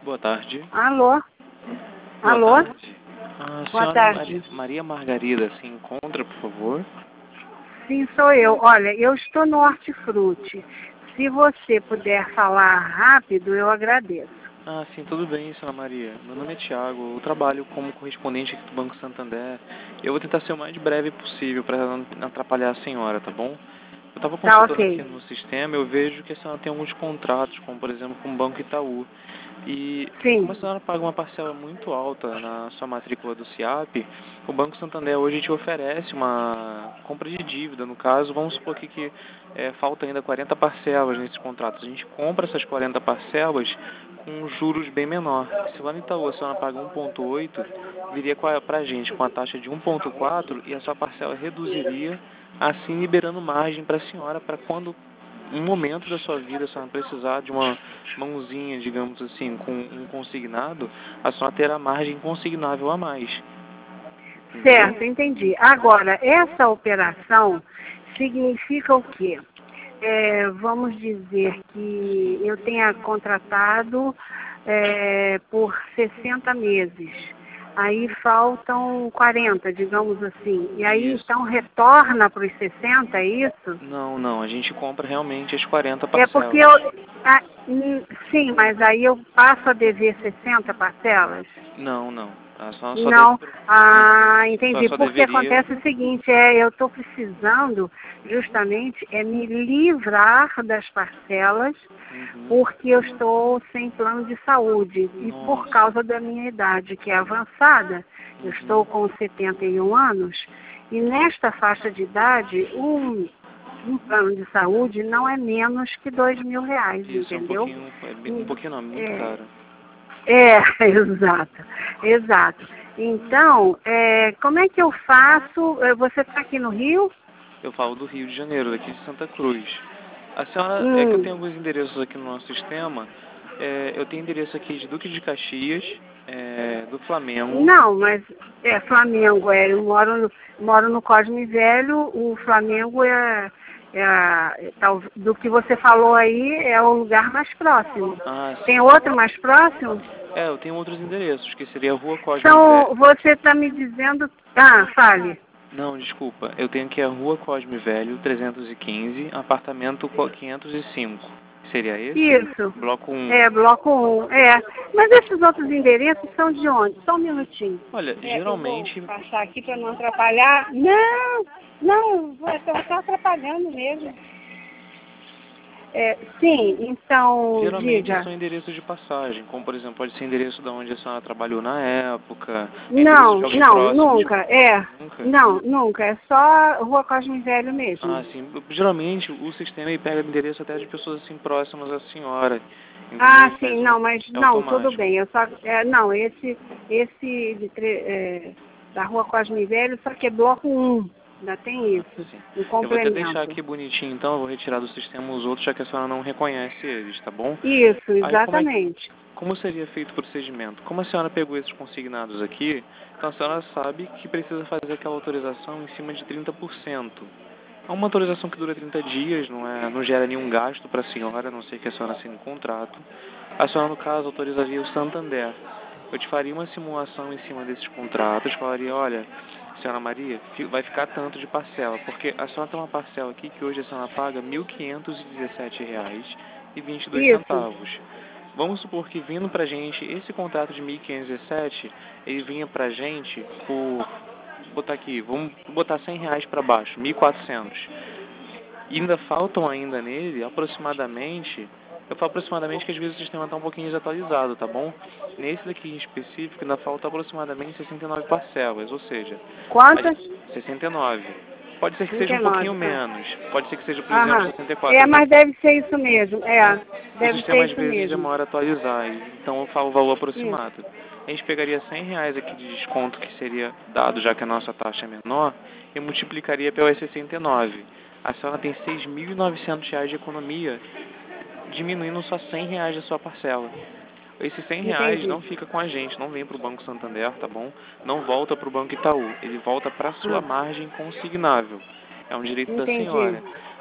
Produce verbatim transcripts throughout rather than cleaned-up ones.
Boa tarde. Alô? Boa Alô? tarde. A Boa senhora tarde. Maria, Maria Margarida se encontra, por favor? Sim, sou eu. Olha, eu estou no Hortifruti. Se você puder falar rápido, eu agradeço. Ah, sim, tudo bem, senhora Maria. Meu nome é Tiago, eu trabalho como correspondente aqui do Banco Santander. Eu vou tentar ser o mais breve possível para não atrapalhar a senhora, tá bom? Eu estava Tá consultando aqui ok. no sistema, eu vejo que a senhora tem alguns contratos, como por exemplo com o Banco Itaú. E como a Sim. senhora paga uma parcela muito alta na sua matrícula do SIAP, o Banco Santander hoje te oferece uma compra de dívida. No caso, vamos supor aqui que é, falta ainda quarenta parcelas nesses contratos. A gente compra essas quarenta parcelas com juros bem menor. Se lá no Itaú a senhora paga um vírgula oito, viria para a gente com a taxa de um vírgula quatro e a sua parcela reduziria, assim liberando margem para a senhora para quando um momento da sua vida a senhora precisar de uma mãozinha, digamos assim, com um consignado, a senhora terá margem consignável a mais. Entendeu? Certo, entendi. Agora, essa operação significa o quê? É, vamos dizer que eu tenha contratado é, por sessenta meses. Aí faltam quarenta, digamos assim. E aí Isso. então retorna para os sessenta, é isso? Não, não, a gente compra realmente as quarenta É parcelas. porque eu. ah, hum, sim, mas aí eu passo a dever sessenta parcelas? Não, não. A senhora só deve... Não. Ah, A senhora entendi. só Porque deveria... acontece o seguinte, é, eu estou precisando justamente é me livrar das parcelas, Uhum. porque eu estou sem plano de saúde. E por Nossa. causa da minha idade, que é avançada, eu Uhum. estou com setenta e um anos, e nesta faixa de idade, um, um plano de saúde não é menos que dois mil reais, Isso, é um entendeu? pouquinho... é bem- Um pouquinho não, é muito É, caro. é, exato, exato. Então, é, como é que eu faço? É, Você está aqui no Rio? Eu falo do Rio de Janeiro, daqui de Santa Cruz. A senhora, é que eu Hum, tenho alguns endereços aqui no nosso sistema. É, eu tenho endereço aqui de Duque de Caxias, é, do Flamengo. não, mas é Flamengo, é, eu moro no, moro no Cosme Velho, o Flamengo é, é, a- é tal- do que você falou aí, é o lugar mais próximo. Ah, Tem sim. outro mais próximo? É, eu tenho outros endereços, que seria a Rua Cosme Velho. Então, você está me dizendo... Ah, fale. Não, desculpa. Eu tenho aqui a Rua Cosme Velho, trezentos e quinze, apartamento co- quinhentos e cinco. Seria esse? Isso. Bloco um. É, bloco um. É. Mas esses outros endereços são de onde? Só um minutinho. Olha, É, eu vou geralmente... passar aqui para não atrapalhar. Não, não, estou só atrapalhando mesmo. É, sim, então, Geralmente diga. são endereços de passagem, como por exemplo, pode ser endereço de onde a senhora trabalhou na época, endereço Não, de alguém não, próximo de... nunca. É. Nunca? Não, nunca. É só Rua Cosme Velho Ah, mesmo. sim. Geralmente o sistema ele pega endereço até de pessoas assim próximas à senhora, entendeu? Ah, E faz sim, uma... não, mas é não, tudo automático. bem. Eu só, é, não, esse, esse de tre- é, da Rua Cosme Velho, só que é bloco um. Ainda tem Ah, isso, sim. um Eu vou até deixar complemento. aqui bonitinho, então eu vou retirar do sistema os outros, já que a senhora não reconhece eles, tá bom? Isso, Aí como é que... exatamente. Como seria feito o procedimento? Como a senhora pegou esses consignados aqui, então a senhora sabe que precisa fazer aquela autorização em cima de trinta por cento. É uma autorização que dura trinta dias, não, é, não gera nenhum gasto para a senhora, a não ser que a senhora assine um contrato. A senhora, no caso, autorizaria o Santander. Eu te faria uma simulação em cima desses contratos, falaria, olha, senhora Maria, fi- vai ficar tanto de parcela, porque a senhora tem uma parcela aqui que hoje a senhora paga mil quinhentos e dezessete reais e vinte e dois Isso, centavos. Vamos supor que vindo pra gente, esse contrato de mil quinhentos e dezessete, ele vinha pra gente por, vou botar aqui, vamos botar cem reais para baixo, mil e quatrocentos. E ainda faltam ainda nele, aproximadamente, eu falo aproximadamente que às vezes o sistema está um pouquinho desatualizado, tá bom? Nesse daqui em específico, ainda falta aproximadamente sessenta e nove parcelas, ou seja, quantas? a- sessenta e nove. Pode ser que seja um pouquinho trinta e nove, tá. menos, pode ser que seja, por exemplo, Aham. sessenta e quatro. É, Então, mas deve ser isso mesmo, é, é, o deve sistema ser às isso vezes mesmo. demora a atualizar, e- então eu falo o valor Isso, aproximado. A gente pegaria cem reais aqui de desconto que seria dado, já que a nossa taxa é menor, e multiplicaria pelas sessenta e nove. A senhora tem seis mil e novecentos reais de economia, diminuindo só cem reais da sua parcela. Esses cem reais entendi. não fica com a gente, não vem para o Banco Santander, tá bom? Não volta para o Banco Itaú, ele volta para a sua Ah, margem consignável. É um direito da entendi. senhora.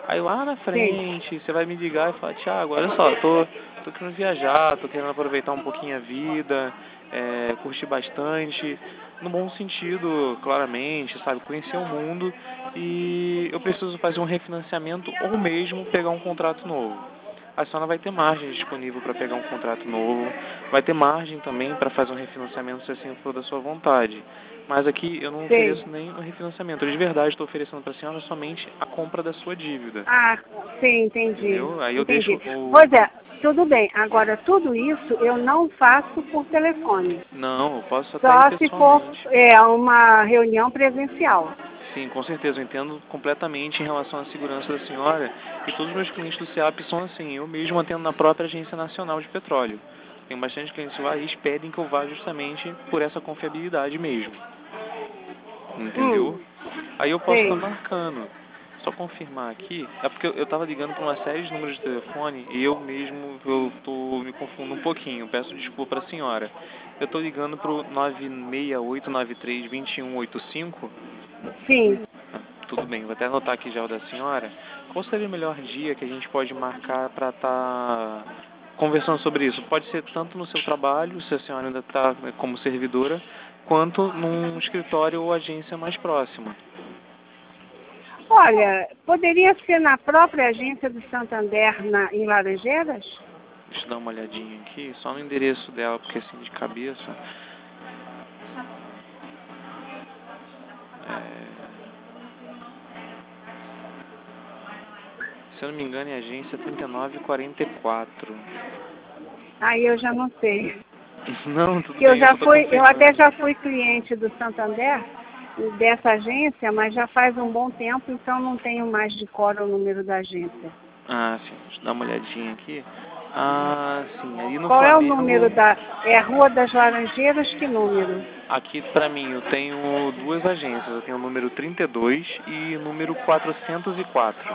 Aí lá na Sim. frente, você vai me ligar e falar, Thiago, olha só, tô, tô querendo viajar, tô querendo aproveitar um pouquinho a vida, é, curtir bastante, no bom sentido, claramente, sabe, conhecer o mundo e eu preciso fazer um refinanciamento ou mesmo pegar um contrato novo. A senhora vai ter margem disponível para pegar um contrato novo, vai ter margem também para fazer um refinanciamento se assim for da sua vontade. Mas aqui eu não Sim. ofereço nem um refinanciamento, eu de verdade estou oferecendo para a senhora somente a compra da sua dívida. Ah, sim, entendi. Entendeu? Aí eu deixo Entendi. o... Pois é, tudo bem. Agora, tudo isso eu não faço por telefone. Não, eu posso até ir Só se for pessoalmente. é, uma reunião presencial. Sim, com certeza, eu entendo completamente em relação à segurança da senhora e todos os meus clientes do SEAP são assim, eu mesmo atendo na própria Agência Nacional de Petróleo. Tem bastante clientes lá e eles pedem que eu vá justamente por essa confiabilidade mesmo. Entendeu? Hum, Aí eu posso estar sei. marcando. Só confirmar aqui. É porque eu eu tava ligando para uma série de números de telefone e eu mesmo eu tô me confundo um pouquinho. Peço desculpa para a senhora. Eu tô ligando pro nove seis oito nove três dois um oito cinco. Sim. Ah, tudo bem, vou até anotar aqui já o da senhora. Qual seria o melhor dia que a gente pode marcar para estar conversando sobre isso? Pode ser tanto no seu trabalho, se a senhora ainda está como servidora, quanto num escritório ou agência mais próxima. Olha, poderia ser na própria agência do Santander na, em Laranjeiras? Deixa eu dar uma olhadinha aqui, só no endereço dela, porque assim de cabeça. É, se eu não me engano, é a agência trinta e nove quarenta e quatro. Aí eu já não sei. Não, tudo Que eu bem, eu já só tô fui, eu até confirmando. já fui cliente do Santander, dessa agência, mas já faz um bom tempo, então não tenho mais de cor o número da agência. Ah, sim, deixa eu dar uma olhadinha aqui. Ah, sim, ali no Qual é o número Flamengo, da... É a Rua das Laranjeiras, que número? aqui pra mim eu tenho duas agências, eu tenho o número trinta e dois e o número quatrocentos e quatro.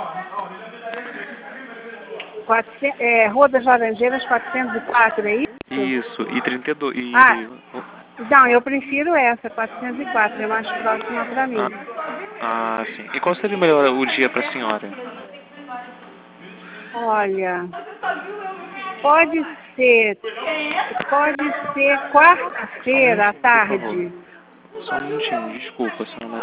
quatrocentos, é, Rua das Laranjeiras quatrocentos e quatro, é isso? Isso, e trinta e dois, Ah, e... não, eu prefiro essa, quatrocentos e quatro, é mais próxima para Ah, mim. ah, sim. E qual seria o melhor o dia pra senhora? Olha, pode ser, pode ser Só um quarta-feira à minutinho, por favor. tarde. Só um minutinho, desculpa, senhora.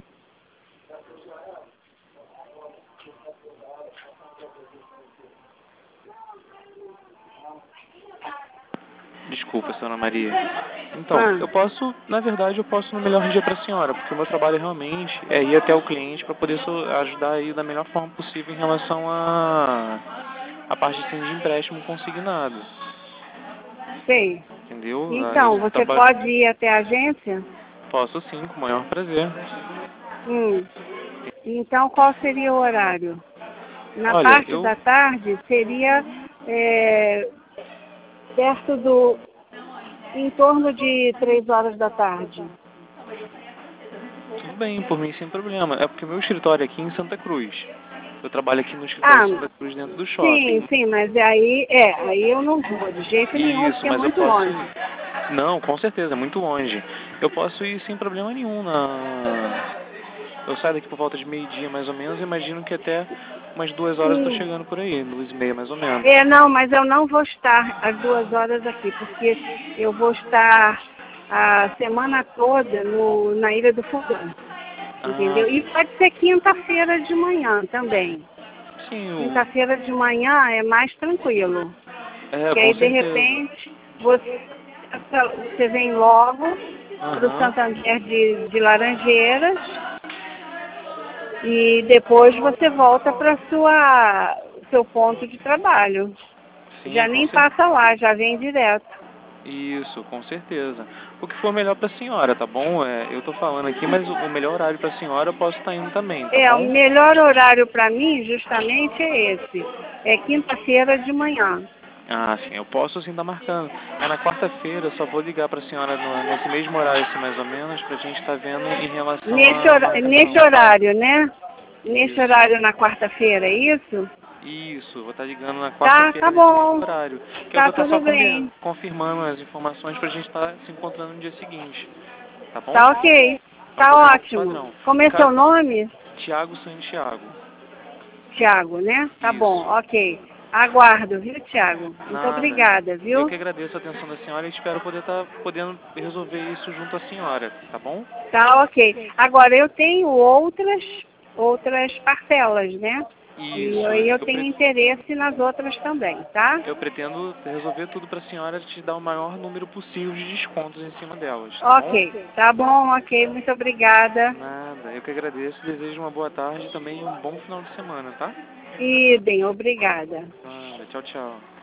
Desculpa, senhora Maria. Então, Ah, eu posso, na verdade, eu posso no melhor dia para a senhora, porque o meu trabalho realmente é ir até o cliente para poder so- ajudar aí da melhor forma possível em relação a a parte assim, de empréstimo consignado, sei. entendeu? Ah, eu Então, você trabalho, pode ir até a agência? posso sim, com o maior prazer. Hum. Então, qual seria o horário? Na Olha, parte eu da tarde seria é, perto do, em torno de três horas da tarde. tudo bem, por mim sem problema. É porque o meu escritório é aqui em Santa Cruz. Eu trabalho aqui no escritório Ah, de Santa Cruz dentro do sim, shopping. sim, mas aí, é, aí eu não vou de jeito nenhum, Isso, porque é mas eu muito posso. longe. Não, com certeza, é muito longe. Eu posso ir sem problema nenhum na. Eu saio daqui por volta de meio-dia mais ou menos, imagino que até umas duas horas eu tô Sim. chegando por aí, duas e meia mais ou menos. É, não, mas eu não vou estar às duas horas aqui, porque eu vou estar a semana toda no, na Ilha do Fogão, Ah, entendeu? E sim. pode ser quinta-feira de manhã também. Sim, o... Quinta-feira de manhã é mais tranquilo. é, Que com aí, de certeza. repente, você, você vem logo para o Aham. Santander de, de Laranjeiras e depois você volta para sua seu ponto de trabalho. Sim, Já com nem certeza. passa lá, já vem direto. Isso, com certeza. O que for melhor pra senhora, tá bom? É, eu tô falando aqui, mas o o melhor horário pra senhora eu posso estar indo também, tá É, o bom? melhor horário para mim justamente é esse. É quinta-feira de manhã. Ah, sim, eu posso sim estar marcando. Aí na quarta-feira eu só vou ligar pra senhora no- nesse mesmo horário, assim, mais ou menos, pra gente estar vendo em relação Nesse, à hora- nesse marcação. horário, né? Nesse Isso. horário na quarta-feira, é isso? Isso, vou estar ligando na Tá, tá quarta-feira nesse mesmo bom. horário. Que eu Tá vou estar só tudo convi- bem. confirmando as informações pra gente estar se encontrando no dia seguinte, tá bom? Tá ok. Então Tá combinado ótimo. padrão. Como No é seu caso, nome? Tiago Santiago. Tiago, né? Tá Isso. bom, ok. Aguardo, viu, Tiago? Muito Nada. obrigada, viu? Eu que agradeço a atenção da senhora e espero poder estar podendo resolver isso junto à senhora, tá bom? Tá, ok. Agora, eu tenho outras, outras parcelas, né? E Isso. aí eu Eu, tenho pre- interesse nas outras também, tá? eu pretendo resolver tudo para a senhora te dar o maior número possível de descontos em cima delas, tá bom? Ok, tá bom, ok. Muito obrigada. Nada. Eu que agradeço. Desejo uma boa tarde e também um bom final de semana, tá? Idem, obrigada. Nada. Tchau, tchau.